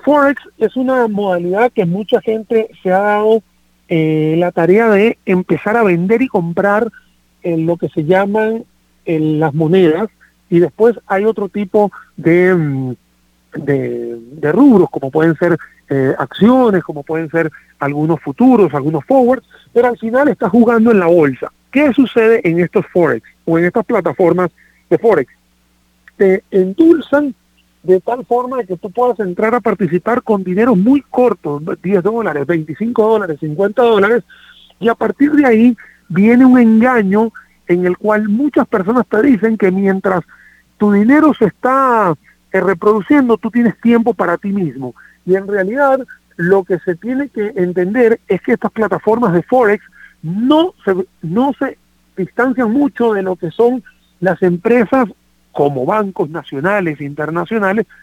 Forex es una modalidad que mucha gente se ha dado la tarea de empezar a vender y comprar lo que se llaman las monedas, y después hay otro tipo de rubros, como pueden ser acciones, como pueden ser algunos futuros, algunos forwards, pero al final estás jugando en la bolsa. ¿Qué sucede en estos Forex o en estas plataformas de Forex? Te endulzan de tal forma que tú puedas entrar a participar con dinero muy corto, $10, $25, $50, y a partir de ahí viene un engaño en el cual muchas personas te dicen que mientras tu dinero se está reproduciendo, tú tienes tiempo para ti mismo. Y en realidad lo que se tiene que entender es que estas plataformas de Forex no se distancian mucho de lo que son las empresas como bancos nacionales e internacionales